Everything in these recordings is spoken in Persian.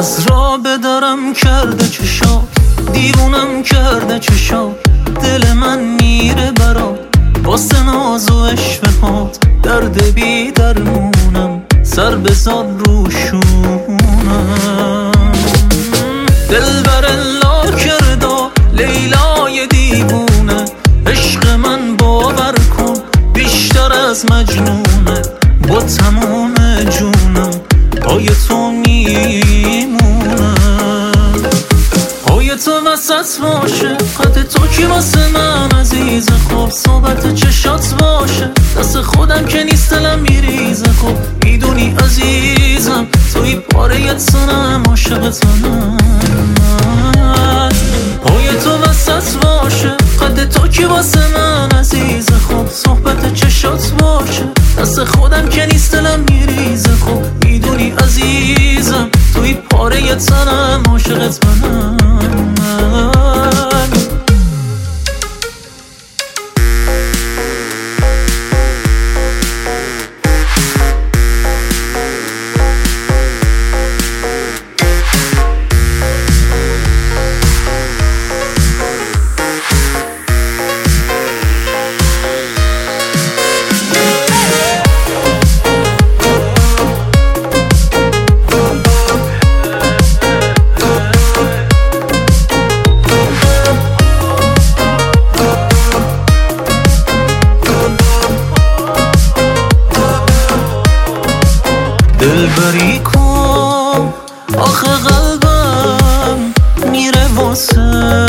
از را بدارم کرده چشات، دیوونم کرده چشات، دل من میره برات واسه ناز و عشقات، درد بی درمونم سر بزار روشونم. دل بر لا کرده لیلای دیوونه، عشق من باور کن بیشتر از مجنونه، با تمام جونم پای تو میمونم. پای تو وسط باشه قد تو کی واسه من عزیز، خوب صحبت چشات باشه دست خودم که نیست دلم میریزه، خب میدونی عزیزم توی پاره تنم عاشقتم. پای تو وسط باشه قد تو کی واسه من عزیز، خوب صحبت چشات باشه دست خودم که نیست دلم میریزه، خب میدونی عزیزم توی پاره تنم عاشقت منم. دلبری کن آخه قلبم میره واسه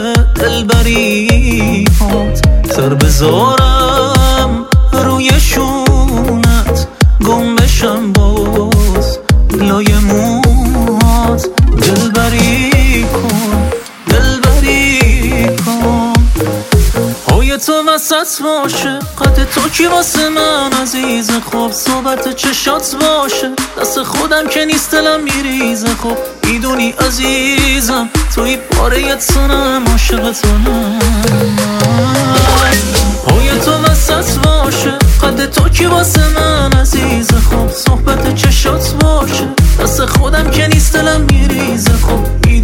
دلبری هات، سر بذارم روی شونت گم بشم باز لای موهات. دلبری کن دلبری کن پای تو وسط باشه قد تو کی واسه من عزیز، خوب صحبت چشات باشه دست خودم که نیست دلم میریزه، خب میدونی عزیزم توی پاره تنم عاشقتم. پای تو وسط باشه قد تو کی واسه من عزیز، خوب صحبت چشات باشه دست خودم که نیست دلم میریزه، خب